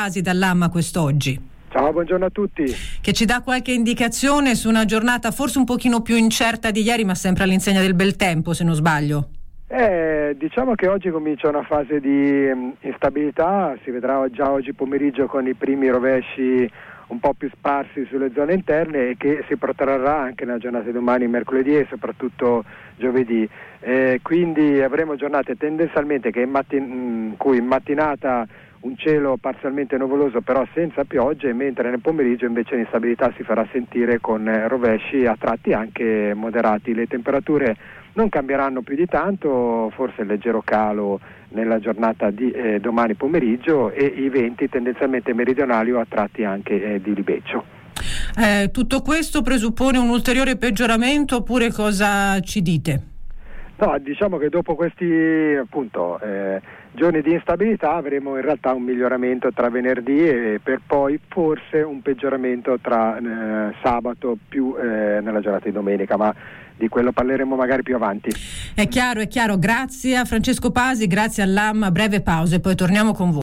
Pasi dall'AMMA quest'oggi. Ciao, buongiorno a tutti. Che ci dà qualche indicazione su una giornata forse un pochino più incerta di ieri, ma sempre all'insegna del bel tempo, se non sbaglio. Diciamo che oggi comincia una fase di instabilità, si vedrà già oggi pomeriggio con i primi rovesci un po' più sparsi sulle zone interne e che si protrarrà anche nella giornata di domani, mercoledì e soprattutto giovedì. Quindi avremo giornate tendenzialmente in cui in mattinata un cielo parzialmente nuvoloso però senza piogge, mentre nel pomeriggio invece l'instabilità si farà sentire con rovesci a tratti anche moderati. Le temperature non cambieranno più di tanto, forse il leggero calo nella giornata di domani pomeriggio e i venti tendenzialmente meridionali o a tratti anche di libeccio. Tutto questo presuppone un ulteriore peggioramento oppure cosa ci dite? No, diciamo che dopo questi giorni di instabilità avremo in realtà un miglioramento tra venerdì e per poi forse un peggioramento tra sabato più nella giornata di domenica, ma di quello parleremo magari più avanti. È chiaro. Grazie a Francesco Pasi, grazie all'AMMA. Breve pausa e poi torniamo con voi.